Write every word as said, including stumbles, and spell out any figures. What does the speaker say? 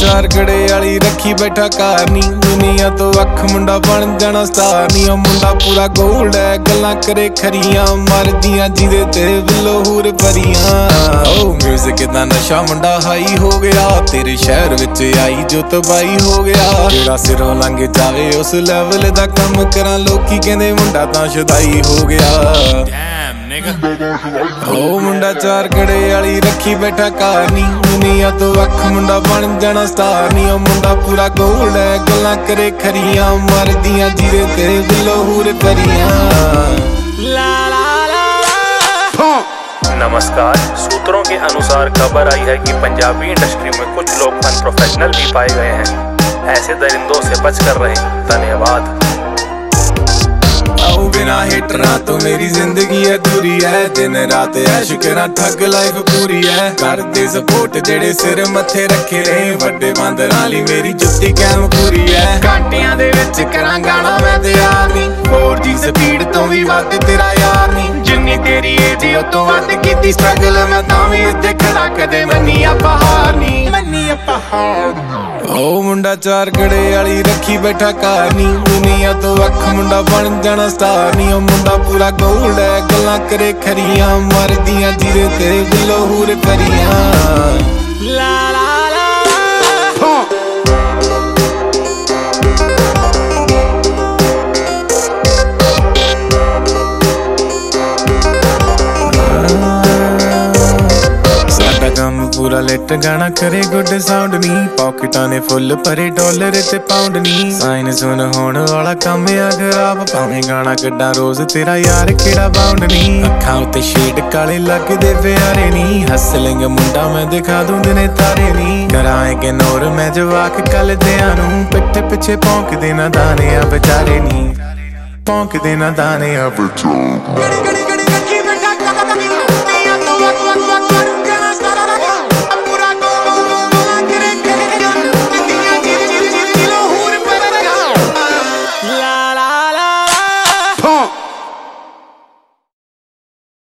चार गड़े वाली रखी बैठा कार नी दुनिया तो अख मुंडा बन जाना स्टार नी ओ मुंडा पूरा गोल्ड है गल्लां करे खरियां मरदियां जिदे ते बिलो हूर परियां ओ म्यूजिक दा नशा मुंडा हाई हो गया तेरे शहर विच आई जो तबाही हो गया जेड़ा सिरों लंघ जावे उस लेवल दा कम करा लोकी कहंदे मुंडा तां शदाई हो गया ओ मुंडा चार गड़े वाली रखी बैठा कार नी दुनिया तो अख मुंडा बन जाना स्टार नी ओ मुंडा पूरा गोल्ड है गल्लां करे खरियां मरदियां जिदे ते बिलो हूर परियां ला ला ला। नमस्कार। सूत्रों के अनुसार खबर आई है कि पंजाबी इंडस्ट्री में कुछ लोग अनप्रोफेशनल भी पाए गए हैं। ऐसे दरिंदों से बचकर रहें। धन्यवाद। आओ बिना हिटरा तो मेरी जिंदगी अधूरी है दिन रात ऐश करा ठग लाइफ पूरी है कर दे सपोर्ट जेड़े सिर मथे रखे ने वड्डे बांदर वाली मेरी जुत्ती कैम पूरी है घंटियां दे विच करा गाना मैं तैयार नी फोर जी स्पीड तो भी वध तेरा यार नी जिन्नी तेरी एज ओ तो वध कीती स्ट्रगल मैं तां भी इत्थे खड़ा कदे मन्नी आपां हार नी मन्नी आपां हार ओ मुंडा चार गड़े वाली रखी बैठा कार नी दुनिया तो अख मुंडा बन जाना स्टार नी ओ मुंडा पूरा गोल्ड है गल्लां करे खरियां मरदियां जिदे ते बिलो हूर परियां ला ला ला। काम पूरा लेट गाना करे गुड साउंड नी पॉकेटां ने फुल भरे डॉलर ते पाउंड नी साइन सुन होण वाला काम आ खराब भावें गाना कड्डा रोज तेरा यार केड़ा बाउंड नी अखां उत्ते शेड काले लगदे प्यारे नी हसलिंग मुंडा मैं दिखा दूं दिने तारे नी कराए के नूर मैं जवाक कल दियां नूं पिठ पिछे भौंकदे ना दाने आ बेचारे नी भौंकदे ना दाने आ बेचारे।